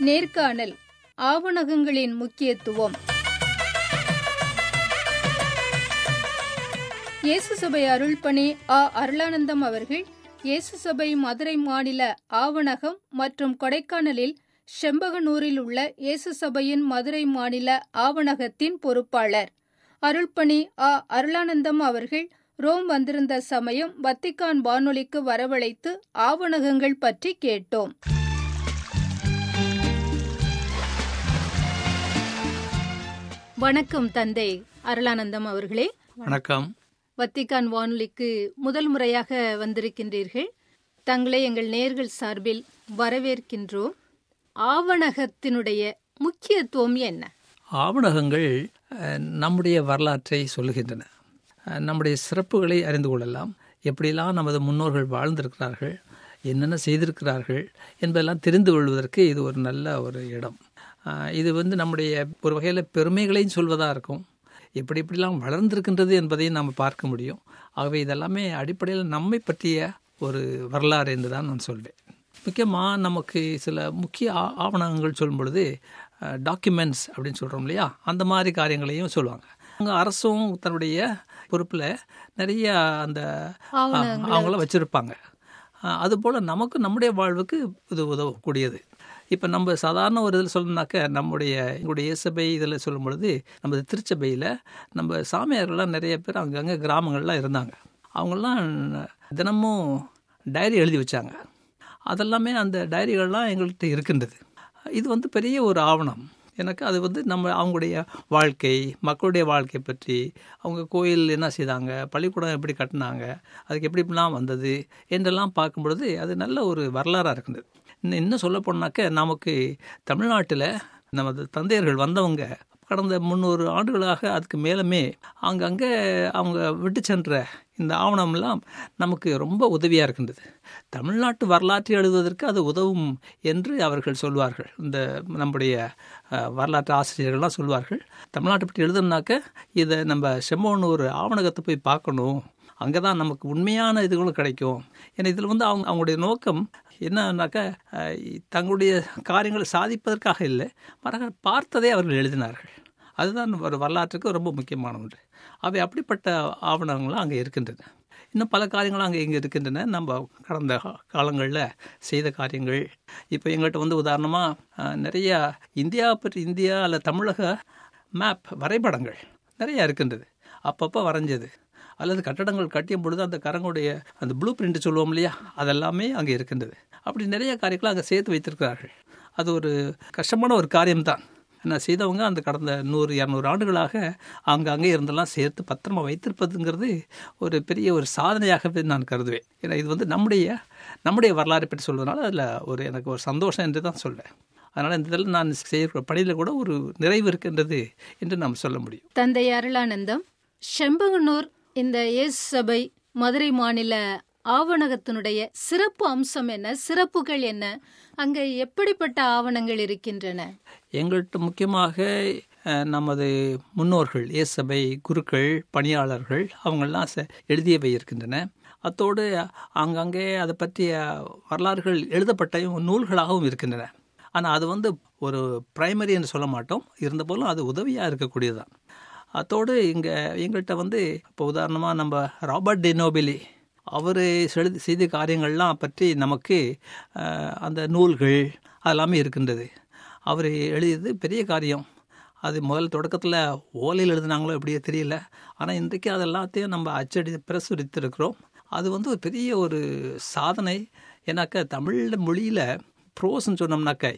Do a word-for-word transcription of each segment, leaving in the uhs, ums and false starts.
நேர்காணல் ஆவணகங்களின் முக்கியத்துவம். இயேசு சபை அருள்பணி ஆ. அருளானந்தம் அவர்கள் இயேசு சபை மதுரை மாநில ஆவணகம் மற்றும் கொடைக்கானலில் செம்பகனூரில் உள்ள இயேசு சபையின் மதுரை மாநில ஆவணகத்தின் பொறுப்பாளர். அருள்பணி ஆ. அருளானந்தம் அவர்கள் ரோம் வந்திருந்த சமயம் வத்திக்கான் வானொலிக்கு வரவழைத்து ஆவணகங்கள் பற்றி கேட்டோம். வணக்கம் தந்தை அருளானந்தம் அவர்களே. வணக்கம். வத்திக்கான் வானொலிக்கு முதல் முறையாக வந்திருக்கின்றீர்கள். தங்களை எங்கள் நேயர்கள் சார்பில் வரவேற்கின்றோம். ஆவணகத்தினுடைய முக்கியத்துவம் என்ன? ஆவணகங்கள் நம்முடைய வரலாற்றை சொல்லுகின்றன. நம்முடைய சிறப்புகளை அறிந்து கொள்ளலாம். எப்படியெல்லாம் நமது முன்னோர்கள் வாழ்ந்திருக்கிறார்கள், என்னென்ன செய்திருக்கிறார்கள் என்பதெல்லாம் தெரிந்து கொள்வதற்கு இது ஒரு நல்ல ஒரு இடம். இது வந்து நம்முடைய ஒரு வகையில் பெருமைகளையும் சொல்வதாக இருக்கும். எப்படி எப்படிலாம் வளர்ந்திருக்கின்றது என்பதையும் நாம் பார்க்க முடியும். ஆகவே இதெல்லாமே அடிப்படையில் நம்மை பற்றிய ஒரு வரலாறு என்று தான் நான் சொல்வேன். முக்கியமாக நமக்கு சில முக்கிய ஆவணங்கள் சொல்லும் பொழுது டாக்குமெண்ட்ஸ் அப்படின்னு சொல்கிறோம் இல்லையா, அந்த மாதிரி காரியங்களையும் சொல்லுவாங்க. அங்கே அரசும் தன்னுடைய பொறுப்பில் நிறைய அந்த அவங்கள வச்சுருப்பாங்க. அதுபோல் நமக்கு நம்முடைய வாழ்வுக்கு இது உதவக்கூடியது. இப்போ நம்ம சாதாரண ஒரு இதில் சொல்லணும்னாக்க நம்முடைய எங்களுடைய இயேசபை இதில் சொல்லும் பொழுது நமது திருச்சபையில் நம்ம சாமியார்கள்லாம் நிறைய பேர் அங்கங்கே கிராமங்கள்லாம் இருந்தாங்க. அவங்களாம் தினமும் டைரி எழுதி வச்சாங்க. அதெல்லாமே அந்த டைரிகள்லாம் எங்கள்கிட்ட இருக்கின்றது. இது வந்து பெரிய ஒரு ஆவணம். எனக்கு அது வந்து நம்ம அவங்களுடைய வாழ்க்கை, மக்களுடைய வாழ்க்கை பற்றி, அவங்க கோயில் என்ன செய்தாங்க, பள்ளிக்கூடம் எப்படி கட்டினாங்க, அதுக்கு எப்படி இப்படிலாம் வந்தது என்றெல்லாம் பார்க்கும் பொழுது அது நல்ல ஒரு வரலாறாக இருக்கின்றது. இன்னும் இன்னும் சொல்ல போனாக்க நமக்கு தமிழ்நாட்டில் நமது தந்தையர்கள் வந்தவங்க கடந்த முந்நூறு ஆண்டுகளாக அதுக்கு மேலுமே அங்கங்கே அவங்க விட்டு சென்ற இந்த ஆவணம்லாம் நமக்கு ரொம்ப உதவியாக இருக்கின்றது. தமிழ்நாட்டு வரலாற்றை எழுதுவதற்கு அது உதவும் என்று அவர்கள் சொல்வார்கள். இந்த நம்முடைய வரலாற்று ஆசிரியர்கள்லாம் சொல்வார்கள், தமிழ்நாட்டை பற்றி எழுதணுனாக்க இதை நம்ம செம்பகனூர் ஆவணகத்தை போய் பார்க்கணும், அங்கே தான் நமக்கு உண்மையான இதுகளும் கிடைக்கும். ஏன்னா இதில் வந்து அவங்க அவங்களுடைய நோக்கம் என்னன்னாக்கா தங்களுடைய காரியங்களை சாதிப்பதற்காக இல்லை, மற்ற பார்த்ததே அவர்கள் எழுதினார்கள். அதுதான் ஒரு வரலாற்றுக்கு ரொம்ப முக்கியமான ஒன்று. அவை அப்படிப்பட்ட ஆவணங்களும் அங்கே இருக்கின்றன. இன்னும் பல காரியங்களும் அங்கே இங்கே இருக்கின்றன. நம்ம கடந்த காலங்களில் செய்த காரியங்கள் இப்போ எங்கள்கிட்ட வந்து உதாரணமாக நிறையா இந்தியா பற்றி இந்தியா அல்ல தமிழக மேப் வரைபடங்கள் நிறையா இருக்கின்றது. அப்பப்போ வரைஞ்சது அல்லது கட்டடங்கள் கட்டியும் பொழுது அந்த கரங்களுடைய அந்த ப்ளூ பிரிண்ட் சொல்லுவோம் இல்லையா, அதெல்லாமே அங்கே இருக்கின்றது. அப்படி நிறைய காரியங்களை அங்கே சேர்த்து வைத்திருக்கிறார்கள். அது ஒரு கஷ்டமான ஒரு காரியம்தான். நான் செய்தவங்க அந்த கடந்த நூறு இரநூறு ஆண்டுகளாக அங்கே அங்கே இருந்தெல்லாம் சேர்த்து பத்திரமா வைத்திருப்பதுங்கிறது ஒரு பெரிய ஒரு சாதனையாகவே நான் கருதுவேன். ஏன்னா இது வந்து நம்முடைய நம்முடைய வரலாறு பற்றி சொல்வதனால அதில் ஒரு எனக்கு ஒரு சந்தோஷம் என்று தான் சொல்வேன். அதனால் இந்த இதில் நான் செய்கிற பணியில் கூட ஒரு நிறைவு இருக்கின்றது என்று நாம் சொல்ல முடியும். தந்தை அருளானந்தம், செம்பகனூர் இந்த இயேசு சபை மதுரை மாநில ஆவணகத்தினுடைய சிறப்பு அம்சம் என்ன, சிறப்புகள் என்ன, அங்கே எப்படிப்பட்ட ஆவணங்கள் இருக்கின்றன? எங்கள்கிட்ட முக்கியமாக நமது முன்னோர்கள், இயேசு சபை குருக்கள், பணியாளர்கள் அவங்கெல்லாம் எழுதியவை இருக்கின்றன. அத்தோடு அங்கங்கே அதை பற்றிய வரலாறுகள் எழுதப்பட்ட நூல்களாகவும் இருக்கின்றன. ஆனால் அது வந்து ஒரு பிரைமரி என்று சொல்ல மாட்டோம், இருந்தபோதும் அது உதவியாக இருக்கக்கூடியதுதான். அத்தோடு இங்கே எங்கள்கிட்ட வந்து இப்போ உதாரணமாக நம்ம ராபர்ட் டி நோபிலி அவர் செலுத்தி செய்த காரியங்கள்லாம் பற்றி நமக்கு அந்த நூல்கள் அதெல்லாமே இருக்கின்றது. அவர் எழுதியது பெரிய காரியம். அது முதல் தொடக்கத்தில் ஓலையில் எழுதினாங்களோ எப்படியோ தெரியல, ஆனால் இன்றைக்கு அதெல்லாத்தையும் நம்ம அச்சடி பிரசுரித்திருக்கிறோம். அது வந்து ஒரு பெரிய ஒரு சாதனை. ஏன்னாக்கா தமிழ் மொழியில் ப்ரோஸ்ன்னு சொன்னோம்னாக்கா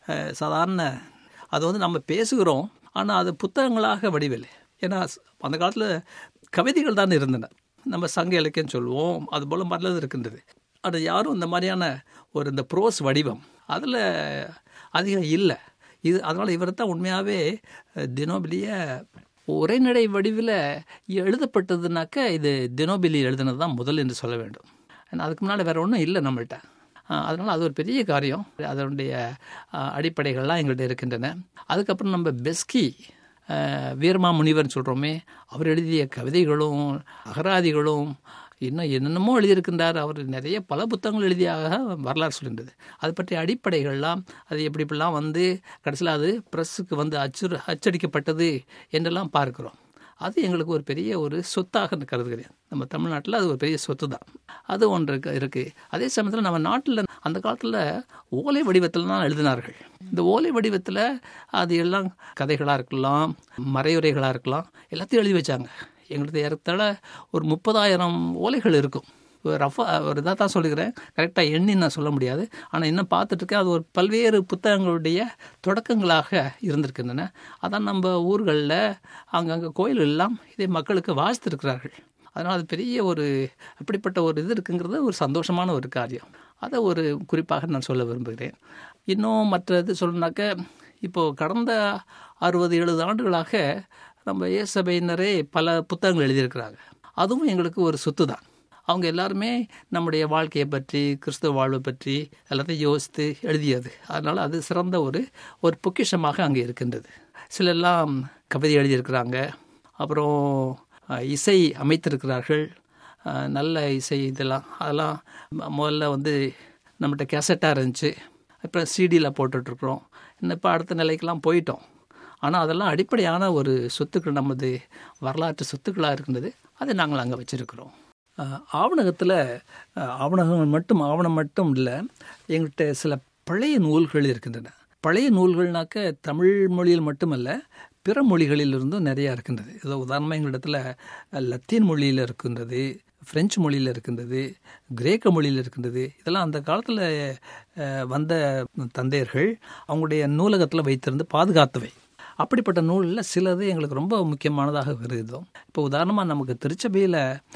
சாதாரண அது வந்து நம்ம பேசுகிறோம், ஆனால் அது புத்தகங்களாக வடிவில்லை. ஏன்னா அந்த காலத்தில் கவிதைகள் தான் இருந்தன, நம்ம சங்க இலக்கியம் சொல்லுவோம், அது போல் மற்றது இருக்கின்றது. அது யாரும் இந்த மாதிரியான ஒரு இந்த ப்ரோஸ் வடிவம் அதில் அதிகம் இல்லை. இது அதனால் இவர் தான் உண்மையாகவே தினோபிலிய உரைநடை வடிவில் எழுதப்பட்டதுனாக்கா இது தினோபிலி எழுதினது தான் முதல் என்று சொல்ல வேண்டும். ஏன்னா அதுக்கு முன்னால் வேறு ஒன்றும் இல்லை நம்மள்கிட்ட. அதனால் அது ஒரு பெரிய காரியம். அதனுடைய அடிப்படைகள்லாம் எங்கள்கிட்ட இருக்கின்றன. அதுக்கப்புறம் நம்ம பெஸ்கி வீரமா முனிவர்னு சொல்கிறோமே, அவர் எழுதிய கவிதைகளும் அகராதிகளும் இன்னும் என்னென்னமோ எழுதியிருக்கின்றார். அவர் நிறைய பல புத்தகங்கள் எழுதியாக வரலாறு சொல்கின்றது. அது பற்றிய அடிப்படைகள்லாம் அது எப்படி இப்படிலாம் வந்து கடைசியில் அது ப்ரெஸ்ஸுக்கு வந்து அச்சு அச்சடிக்கப்பட்டது என்றெல்லாம் பார்க்குறோம். அது எங்களுக்கு ஒரு பெரிய ஒரு சொத்தாக கருதுகிறேன். நம்ம தமிழ்நாட்டில் அது ஒரு பெரிய சொத்து தான். அது ஒன்று இருக்குது. அதே சமயத்தில் நம்ம நாட்டில் அந்த காலத்தில் ஓலை வடிவத்தில் தான் எழுதினார்கள். இந்த ஓலை வடிவத்தில் அது எல்லாம் கதைகளாக இருக்கலாம், மறையுரைகளாக இருக்கலாம், எல்லாத்தையும் எழுதி வச்சாங்க. எங்களுக்கு ஏறத்தாழ ஒரு முப்பதாயிரம் ஓலைகள் இருக்கும். ரஃபாக ஒரு இதாக தான் சொல்லிக்கிறேன், கரெக்டாக எண்ணி நான் சொல்ல முடியாது. ஆனால் இன்னும் பார்த்துட்ருக்கேன். அது ஒரு பல்வேறு புத்தகங்களுடைய தொடக்கங்களாக இருந்திருக்கின்றன. அதான் நம்ம ஊர்களில் அங்கங்கே கோயில் எல்லாம் இதை மக்களுக்கு வாசித்திருக்கிறார்கள். அதனால் அது பெரிய ஒரு அப்படிப்பட்ட ஒரு இது இருக்குங்கிறது ஒரு சந்தோஷமான ஒரு காரியம். அதை ஒரு குறிப்பாக நான் சொல்ல விரும்புகிறேன். இன்னும் மற்ற இது சொல்லணுனாக்க, இப்போது கடந்த அறுபது எழுபது ஆண்டுகளாக நம்ம ஏசபையினரே பல புத்தகங்கள் எழுதியிருக்கிறாங்க. அதுவும் எங்களுக்கு ஒரு சொத்து தான். அவங்க எல்லாருமே நம்முடைய வாழ்க்கையை பற்றி, கிறிஸ்துவ வாழ்வை பற்றி எல்லாத்தையும் யோசித்து எழுதியது. அதனால் அது சிறந்த ஒரு ஒரு பொக்கிஷமாக அங்கே இருக்கின்றது. சிலெல்லாம் கவிதை எழுதியிருக்கிறாங்க, அப்புறம் இசை அமைத்திருக்கிறார்கள், நல்ல இசை. இதெல்லாம் அதெல்லாம் முதல்ல வந்து நம்மகிட்ட கேசட்டாக இருந்துச்சு, இப்போ சிடியில் போட்டுட்ருக்குறோம். இன்னும் இப்போ அடுத்த நிலைக்கெல்லாம் போயிட்டோம். ஆனால் அதெல்லாம் அடிப்படையான ஒரு சொத்துக்கள், நமது வரலாற்று சொத்துக்களாக இருக்கின்றது. அதை நாங்கள் அங்கே வச்சுருக்கிறோம். ஆவணகத்தில் ஆவணகங்கள் மட்டும் ஆவணம் மட்டும் இல்லை, எங்கள்கிட்ட சில பழைய நூல்கள் இருக்கின்றன. பழைய நூல்கள்னாக்க தமிழ் மொழியில் மட்டுமல்ல, பிற மொழிகளிலிருந்தும் நிறையா இருக்கின்றது. இதோ உதாரணமாக எங்களிடத்தில் லத்தீன் மொழியில் இருக்கின்றது, ஃப்ரெஞ்சு மொழியில் இருக்கின்றது, கிரேக்க மொழியில் இருக்கின்றது. இதெல்லாம் அந்த காலத்தில் வந்த தந்தையர்கள் அவங்களுடைய நூலகத்தில் வைத்திருந்து பாதுகாத்தவை. அப்படிப்பட்ட நூலில் சிலது எங்களுக்கு ரொம்ப முக்கியமானதாக வருகிறோம். இப்போ உதாரணமாக நமக்கு திருச்சபையில்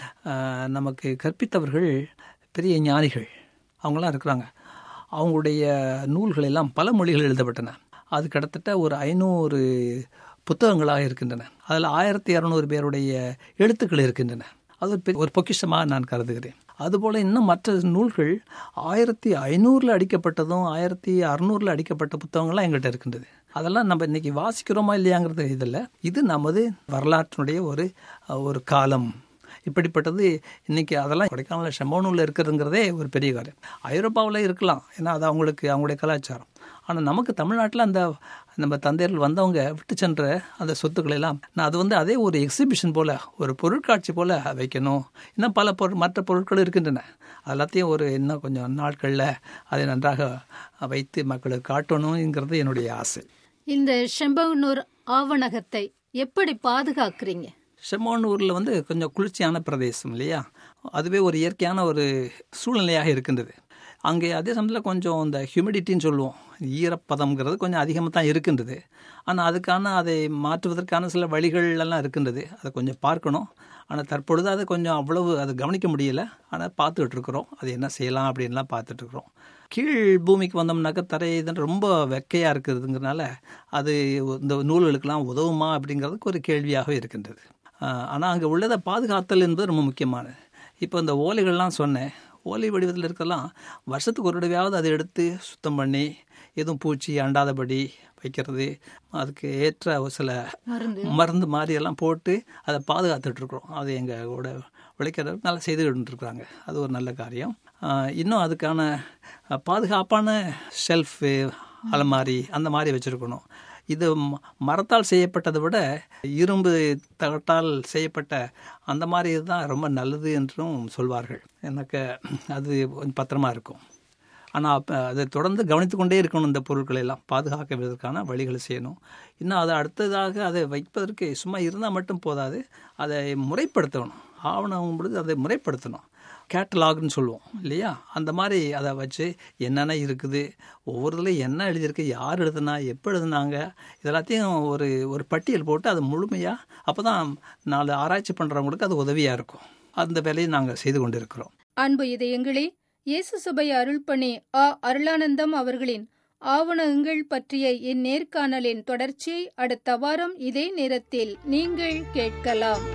நமக்கு கற்பித்தவர்கள் பெரிய ஞானிகள் அவங்களாம் இருக்கிறாங்க. அவங்களுடைய நூல்கள் எல்லாம் பல மொழிகள் எழுதப்பட்டன. அது கிட்டத்தட்ட ஒரு ஐநூறு புத்தகங்களாக இருக்கின்றன. அதில் ஆயிரத்தி இரநூறு பேருடைய எழுத்துக்கள் இருக்கின்றன. அது ஒரு ஒரு பொக்கிஷமாக நான் கருதுகிறேன். அதுபோல் இன்னும் மற்ற நூல்கள் ஆயிரத்தி ஐநூறில் அடிக்கப்பட்டதும் ஆயிரத்தி அறுநூறில் அடிக்கப்பட்ட புத்தகங்கள்லாம் எங்கள்கிட்ட இருக்கின்றது. அதெல்லாம் நம்ம இன்றைக்கி வாசிக்கிறோமா இல்லையாங்கிறது இதில். இது நமது வரலாற்றினுடைய ஒரு ஒரு காலம். இப்படிப்பட்டது இன்றைக்கி அதெல்லாம் கொடைக்கானல் செம்பனூரில் இருக்கிறதுங்கிறதே ஒரு பெரிய காரியம். ஐரோப்பாவில் இருக்கலாம், ஏன்னா அது அவங்களுக்கு அவங்களுடைய கலாச்சாரம். ஆனால் நமக்கு தமிழ்நாட்டில் அந்த நம்ம தந்தையர்கள் வந்தவங்க விட்டு சென்ற அந்த சொத்துக்களை எல்லாம் நான் அது வந்து அதே ஒரு எக்ஸிபிஷன் போல், ஒரு பொருட்காட்சி போல் வைக்கணும். இன்னும் பல பொருள் மற்ற பொருட்கள் இருக்கின்றன. எல்லாத்தையும் ஒரு இன்னும் கொஞ்சம் நாட்களில் அதை நன்றாக வைத்து மக்களுக்கு காட்டணுங்கிறது என்னுடைய ஆசை. இந்த செம்பகனூர் ஆவணகத்தை எப்படி பாதுகாக்கிறீங்க? செம்பகனூரில் வந்து கொஞ்சம் குளிர்ச்சியான பிரதேசம் இல்லையா, அதுவே ஒரு இயற்கையான ஒரு சூழ்நிலையாக இருக்கின்றது. அங்கே அதே சமயத்தில் கொஞ்சம் இந்த ஹியூமிடிட்டின்னு சொல்லுவோம், ஈரப்பதம்ங்கிறது கொஞ்சம் அதிகமாக தான் இருக்கின்றது. ஆனால் அதுக்கான அதை மாற்றுவதற்கான சில வழிகள் எல்லாம் இருக்கின்றது. அதை கொஞ்சம் பார்க்கணும். ஆனால் தற்பொழுது அதை கொஞ்சம் அவ்வளவு அது கவனிக்க முடியலை. ஆனால் பார்த்துக்கிட்டு இருக்கிறோம், அது என்ன செய்யலாம் அப்படின்லாம் பார்த்துட்ருக்குறோம். கீழ் பூமிக்கு வந்தோம்னாக்கா தரை இதன் ரொம்ப வெக்கையாக இருக்கிறதுங்கிறனால அது இந்த நூல்களுக்கெல்லாம் உதவுமா அப்படிங்கிறதுக்கு ஒரு கேள்வியாகவே இருக்கின்றது. ஆனால் அங்கே உள்ளதை பாதுகாத்தல் என்பது ரொம்ப முக்கியமானது. இப்போ இந்த ஓலைகள்லாம் சொன்னேன், ஓலை வடிவத்தில் இருக்கலாம். வருஷத்துக்கு ஒரு தடவையாவது அதை எடுத்து சுத்தம் பண்ணி எதுவும் பூச்சி அண்டாதபடி வைக்கிறது, அதுக்கு ஏற்ற சில மருந்து மாதிரியெல்லாம் போட்டு அதை பாதுகாத்துட்ருக்குறோம். அது எங்களோட உழைக்கிறது நல்லா செய்துக்கிட்டு இருக்கிறாங்க. அது ஒரு நல்ல காரியம். இன்னும் அதுக்கான பாதுகாப்பான ஷெல்ஃபு, அலமாரி அந்த மாதிரி வச்சுருக்கணும். இது மரத்தால் செய்யப்பட்டதை விட இரும்பு தகட்டால் செய்யப்பட்ட அந்த மாதிரி இதுதான் ரொம்ப நல்லது என்றும் சொல்வார்கள். எனக்கு அது கொஞ்சம் பத்திரமா இருக்கும். ஆனால் அப்போ அதை தொடர்ந்து கவனித்து கொண்டே இருக்கணும். இந்த பொருட்களை எல்லாம் பாதுகாக்கிறதுக்கான வழிகளை செய்யணும். இன்னும் அதை அடுத்ததாக அதை வைப்பதற்கு சும்மா இருந்தால் மட்டும் போதாது, அதை முறைப்படுத்தணும். ஆவணம் பொழுது அதை முறைப்படுத்தணும். கேட்டலாக்னு சொல்லுவோம் இல்லையா, அந்த மாதிரி அதை வச்சு என்னென்ன இருக்குது, ஒவ்வொருதில் என்ன எழுதியிருக்கு, யார் எழுதுனா, எப்போ எழுதுனாங்க, இதெல்லாத்தையும் ஒரு ஒரு பட்டியல் போட்டு அது முழுமையாக, அப்போ தான் நாலு ஆராய்ச்சி பண்ணுறவங்களுக்கு அது உதவியாக இருக்கும். அந்த வேலையை நாங்கள் செய்து கொண்டு இருக்கிறோம். அன்பு இதயங்களே, இயேசு சபை அருள்பணி ஆ அருளானந்தம் அவர்களின் ஆவணங்கள் பற்றிய இந்நேர்காணலின் தொடர்ச்சியை அடுத்த வாரம் இதே நேரத்தில் நீங்கள் கேட்கலாம்.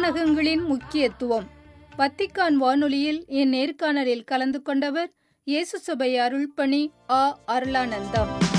ஆவணகங்களின் முக்கியத்துவம். வத்திக்கான் வானொலியில் என் நேர்காணலில் கலந்து கொண்டவர் இயேசு சபை அருள்பணி ஆ. அருளானந்தம்.